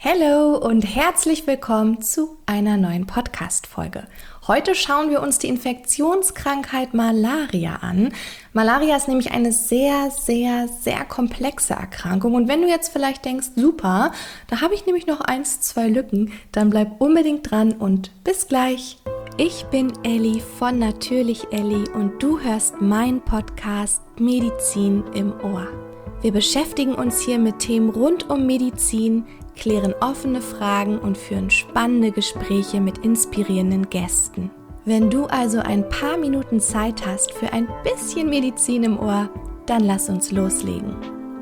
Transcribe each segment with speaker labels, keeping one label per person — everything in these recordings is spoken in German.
Speaker 1: Hallo und herzlich willkommen zu einer neuen Podcast-Folge. Heute schauen wir uns die Infektionskrankheit Malaria an. Malaria ist nämlich eine sehr komplexe Erkrankung. Und wenn du jetzt vielleicht denkst, super, da habe ich nämlich noch 1-2 Lücken, dann bleib unbedingt dran und bis gleich. Ich bin Elli von Natürlich Elli und du hörst meinen Podcast Medizin im Ohr. Wir beschäftigen uns hier mit Themen rund um Medizin, klären offene Fragen und führen spannende Gespräche mit inspirierenden Gästen. Wenn du also ein paar Minuten Zeit hast für ein bisschen Medizin im Ohr, dann lass uns loslegen.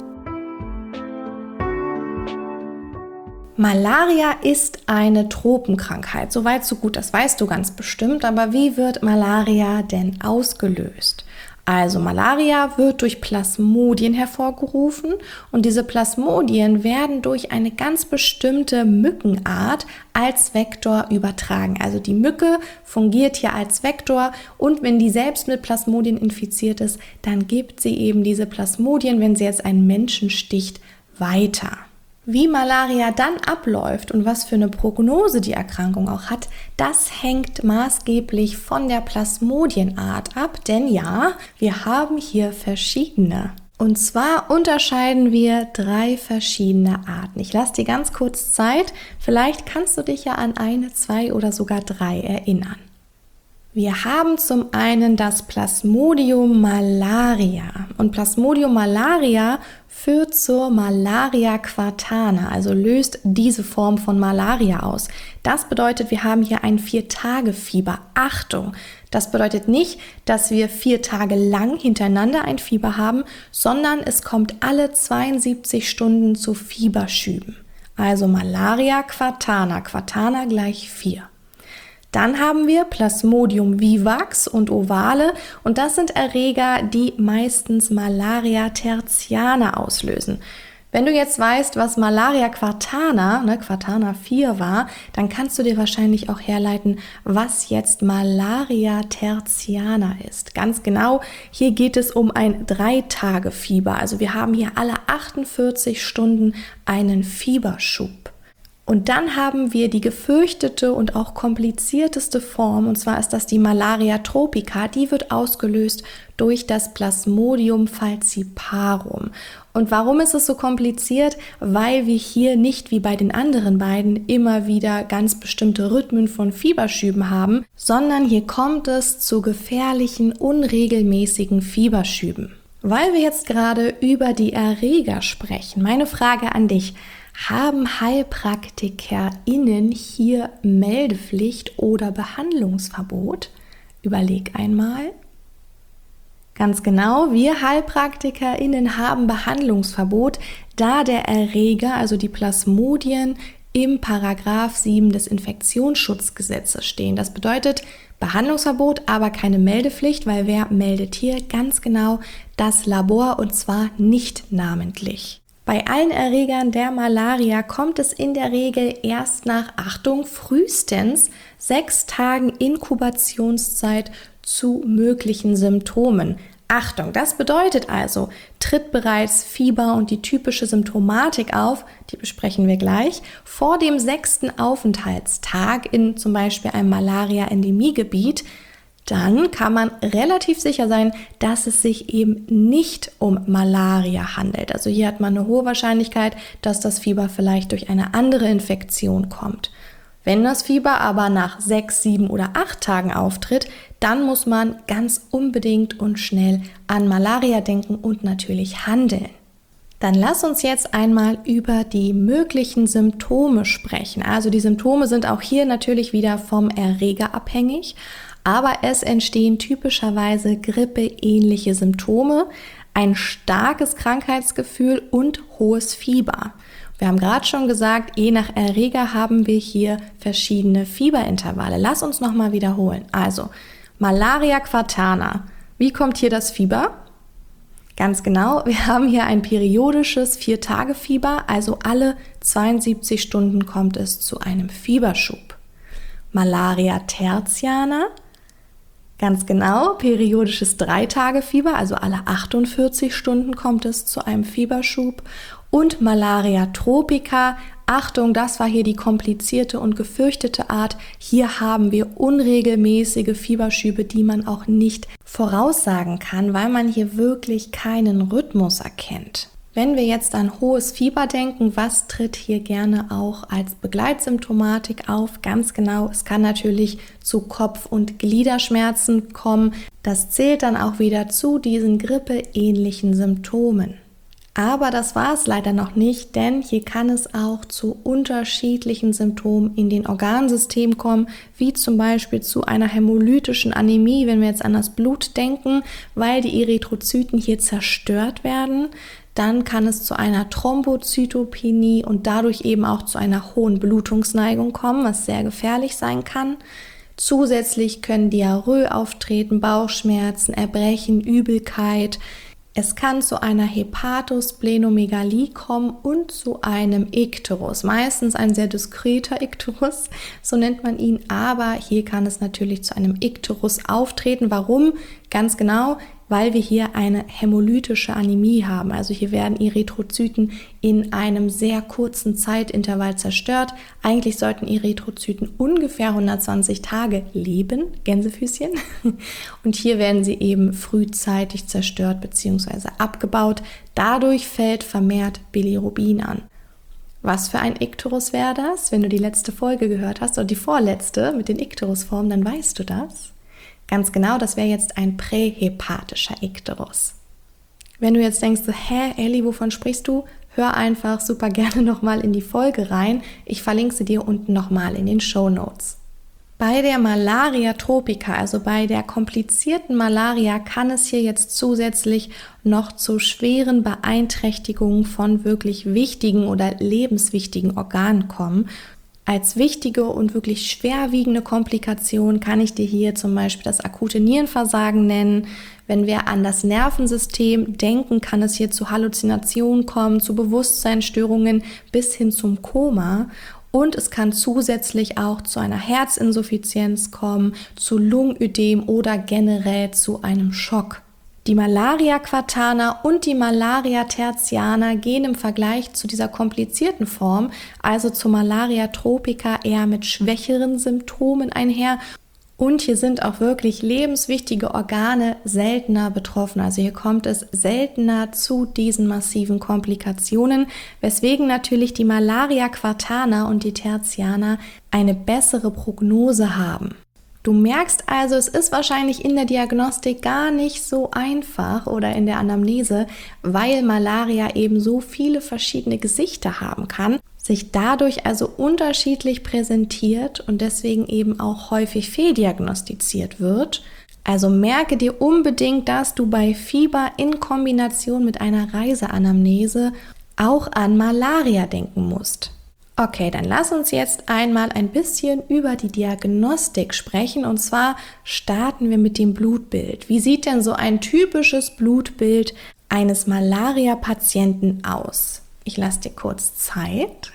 Speaker 1: Malaria ist eine Tropenkrankheit. Soweit so gut, das weißt du ganz bestimmt. Aber wie wird Malaria denn ausgelöst? Also Malaria wird durch Plasmodien hervorgerufen und diese Plasmodien werden durch eine ganz bestimmte Mückenart als Vektor übertragen. Also die Mücke fungiert hier als Vektor und wenn die selbst mit Plasmodien infiziert ist, dann gibt sie eben diese Plasmodien, wenn sie jetzt einen Menschen sticht, weiter. Wie Malaria dann abläuft und was für eine Prognose die Erkrankung auch hat, das hängt maßgeblich von der Plasmodienart ab, denn ja, wir haben hier verschiedene. Und zwar unterscheiden wir 3 verschiedene Arten. Ich lasse dir ganz kurz Zeit, vielleicht kannst du dich ja an 1, 2 oder sogar 3 erinnern. Wir haben zum einen das Plasmodium malaria und Plasmodium malaria führt zur Malaria quartana, also löst diese Form von Malaria aus. Das bedeutet, wir haben hier ein 4-Tage-Fieber. Achtung, das bedeutet nicht, dass wir 4 Tage lang hintereinander ein Fieber haben, sondern es kommt alle 72 Stunden zu Fieberschüben. Also Malaria quartana, quartana gleich 4. Dann haben wir Plasmodium vivax und ovale und das sind Erreger, die meistens Malaria tertiana auslösen. Wenn du jetzt weißt, was Malaria quartana, Quartana 4 war, dann kannst du dir wahrscheinlich auch herleiten, was jetzt Malaria tertiana ist. Ganz genau, hier geht es um ein 3-Tage-Fieber. Also wir haben hier alle 48 Stunden einen Fieberschub. Und dann haben wir die gefürchtete und auch komplizierteste Form, und zwar ist das die Malaria tropica, die wird ausgelöst durch das Plasmodium falciparum. Und warum ist es so kompliziert? Weil wir hier nicht wie bei den anderen beiden immer wieder ganz bestimmte Rhythmen von Fieberschüben haben, sondern hier kommt es zu gefährlichen, unregelmäßigen Fieberschüben. Weil wir jetzt gerade über die Erreger sprechen, meine Frage an dich: Haben HeilpraktikerInnen hier Meldepflicht oder Behandlungsverbot? Überleg einmal. Ganz genau, wir HeilpraktikerInnen haben Behandlungsverbot, da der Erreger, also die Plasmodien, im Paragraph 7 des Infektionsschutzgesetzes stehen. Das bedeutet Behandlungsverbot, aber keine Meldepflicht, weil wer meldet hier? Ganz genau das Labor und zwar nicht namentlich. Bei allen Erregern der Malaria kommt es in der Regel erst nach, Achtung, frühestens 6 Tagen Inkubationszeit zu möglichen Symptomen. Achtung, das bedeutet also, tritt bereits Fieber und die typische Symptomatik auf, die besprechen wir gleich, vor dem 6. Aufenthaltstag in zum Beispiel einem Malaria-Endemiegebiet, dann kann man relativ sicher sein, dass es sich eben nicht um Malaria handelt. Also hier hat man eine hohe Wahrscheinlichkeit, dass das Fieber vielleicht durch eine andere Infektion kommt. Wenn das Fieber aber nach 6, 7 oder 8 Tagen auftritt, dann muss man ganz unbedingt und schnell an Malaria denken und natürlich handeln. Dann lass uns jetzt einmal über die möglichen Symptome sprechen. Also die Symptome sind auch hier natürlich wieder vom Erreger abhängig. Aber es entstehen typischerweise grippeähnliche Symptome, ein starkes Krankheitsgefühl und hohes Fieber. Wir haben gerade schon gesagt, je nach Erreger haben wir hier verschiedene Fieberintervalle. Lass uns nochmal wiederholen. Also Malaria quartana. Wie kommt hier das Fieber? Ganz genau, wir haben hier ein periodisches 4-Tage-Fieber, also alle 72 Stunden kommt es zu einem Fieberschub. Malaria tertiana. Ganz genau, periodisches 3-Tage-Fieber, also alle 48 Stunden kommt es zu einem Fieberschub. Und Malaria tropica, Achtung, das war hier die komplizierte und gefürchtete Art. Hier haben wir unregelmäßige Fieberschübe, die man auch nicht voraussagen kann, weil man hier wirklich keinen Rhythmus erkennt. Wenn wir jetzt an hohes Fieber denken, was tritt hier gerne auch als Begleitsymptomatik auf? Ganz genau, es kann natürlich zu Kopf- und Gliederschmerzen kommen. Das zählt dann auch wieder zu diesen grippeähnlichen Symptomen. Aber das war es leider noch nicht, denn hier kann es auch zu unterschiedlichen Symptomen in den Organsystemen kommen, wie zum Beispiel zu einer hämolytischen Anämie, wenn wir jetzt an das Blut denken, weil die Erythrozyten hier zerstört werden. Dann kann es zu einer Thrombozytopenie und dadurch eben auch zu einer hohen Blutungsneigung kommen, was sehr gefährlich sein kann. Zusätzlich können Diarrhoe auftreten, Bauchschmerzen, Erbrechen, Übelkeit. Es kann zu einer Hepatosplenomegalie kommen und zu einem Ikterus. Meistens ein sehr diskreter Ikterus, so nennt man ihn, aber hier kann es natürlich zu einem Ikterus auftreten. Warum? Ganz genau, weil wir hier eine hämolytische Anämie haben. Also hier werden Erythrozyten in einem sehr kurzen Zeitintervall zerstört. Eigentlich sollten Erythrozyten ungefähr 120 Tage leben, Gänsefüßchen. Und hier werden sie eben frühzeitig zerstört bzw. abgebaut. Dadurch fällt vermehrt Bilirubin an. Was für ein Ikterus wäre das? Wenn du die letzte Folge gehört hast oder die vorletzte mit den Ikterusformen, dann weißt du das. Ganz genau, das wäre jetzt ein prähepatischer Ikterus. Wenn du jetzt denkst, Elli, wovon sprichst du? Hör einfach super gerne nochmal in die Folge rein. Ich verlinke sie dir unten nochmal in den Shownotes. Bei der Malaria tropica, also bei der komplizierten Malaria, kann es hier jetzt zusätzlich noch zu schweren Beeinträchtigungen von wirklich wichtigen oder lebenswichtigen Organen kommen. Als wichtige und wirklich schwerwiegende Komplikation kann ich dir hier zum Beispiel das akute Nierenversagen nennen. Wenn wir an das Nervensystem denken, kann es hier zu Halluzinationen kommen, zu Bewusstseinsstörungen bis hin zum Koma. Und es kann zusätzlich auch zu einer Herzinsuffizienz kommen, zu Lungenödem oder generell zu einem Schock. Die Malaria quartana und die Malaria tertiana gehen im Vergleich zu dieser komplizierten Form, also zur Malaria tropica, eher mit schwächeren Symptomen einher. Und hier sind auch wirklich lebenswichtige Organe seltener betroffen. Also hier kommt es seltener zu diesen massiven Komplikationen, weswegen natürlich die Malaria quartana und die tertiana eine bessere Prognose haben. Du merkst also, es ist wahrscheinlich in der Diagnostik gar nicht so einfach oder in der Anamnese, weil Malaria eben so viele verschiedene Gesichter haben kann, sich dadurch also unterschiedlich präsentiert und deswegen eben auch häufig fehldiagnostiziert wird. Also merke dir unbedingt, dass du bei Fieber in Kombination mit einer Reiseanamnese auch an Malaria denken musst. Okay, dann lass uns jetzt einmal ein bisschen über die Diagnostik sprechen und zwar starten wir mit dem Blutbild. Wie sieht denn so ein typisches Blutbild eines Malaria-Patienten aus? Ich lasse dir kurz Zeit.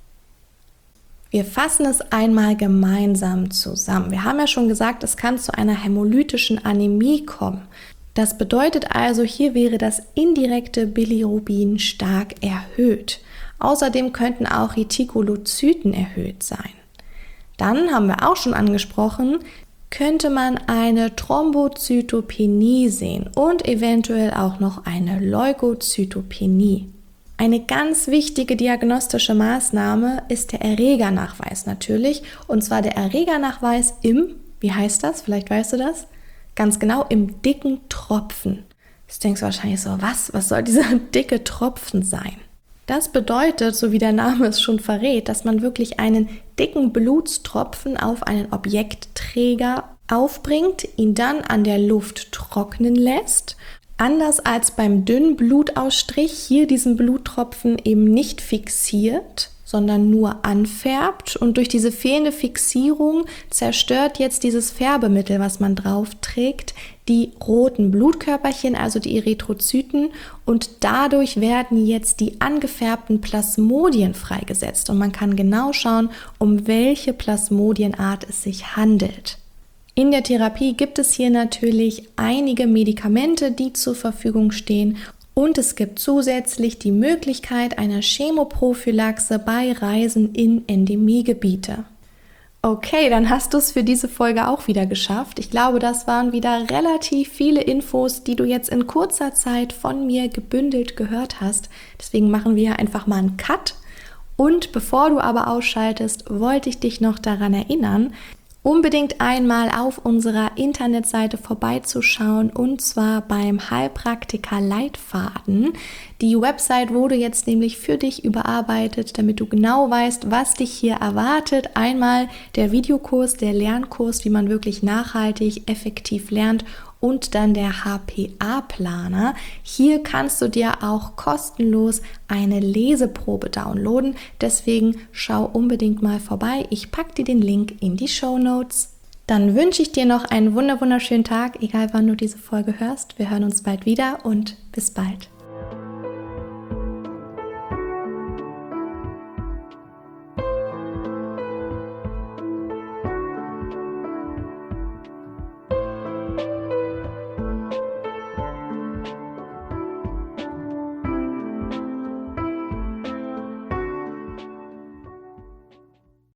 Speaker 1: Wir fassen es einmal gemeinsam zusammen. Wir haben ja schon gesagt, es kann zu einer hämolytischen Anämie kommen. Das bedeutet also, hier wäre das indirekte Bilirubin stark erhöht. Außerdem könnten auch Retikulozyten erhöht sein. Dann haben wir auch schon angesprochen, könnte man eine Thrombozytopenie sehen und eventuell auch noch eine Leukozytopenie. Eine ganz wichtige diagnostische Maßnahme ist der Erregernachweis natürlich, und zwar der Erregernachweis wie heißt das? Vielleicht weißt du das? Ganz genau, im dicken Tropfen. Jetzt denkst du wahrscheinlich so, was soll dieser dicke Tropfen sein? Das bedeutet, so wie der Name es schon verrät, dass man wirklich einen dicken Blutstropfen auf einen Objektträger aufbringt, ihn dann an der Luft trocknen lässt. Anders als beim dünnen Blutausstrich hier diesen Bluttropfen eben nicht fixiert, sondern nur anfärbt, und durch diese fehlende Fixierung zerstört jetzt dieses Färbemittel, was man drauf trägt, die roten Blutkörperchen, also die Erythrozyten, und dadurch werden jetzt die angefärbten Plasmodien freigesetzt und man kann genau schauen, um welche Plasmodienart es sich handelt. In der Therapie gibt es hier natürlich einige Medikamente, die zur Verfügung stehen, Und es gibt zusätzlich die Möglichkeit einer Chemoprophylaxe bei Reisen in Endemiegebiete. Okay, dann hast du es für diese Folge auch wieder geschafft. Ich glaube, das waren wieder relativ viele Infos, die du jetzt in kurzer Zeit von mir gebündelt gehört hast. Deswegen machen wir einfach mal einen Cut. Und bevor du aber ausschaltest, wollte ich dich noch daran erinnern, unbedingt einmal auf unserer Internetseite vorbeizuschauen, und zwar beim Heilpraktiker-Leitfaden. Die Website wurde jetzt nämlich für dich überarbeitet, damit du genau weißt, was dich hier erwartet. Einmal der Videokurs, der Lernkurs, wie man wirklich nachhaltig, effektiv lernt, und dann der HPA-Planer. Hier kannst du dir auch kostenlos eine Leseprobe downloaden. Deswegen schau unbedingt mal vorbei. Ich packe dir den Link in die Shownotes. Dann wünsche ich dir noch einen wunderschönen Tag, egal wann du diese Folge hörst. Wir hören uns bald wieder und bis bald.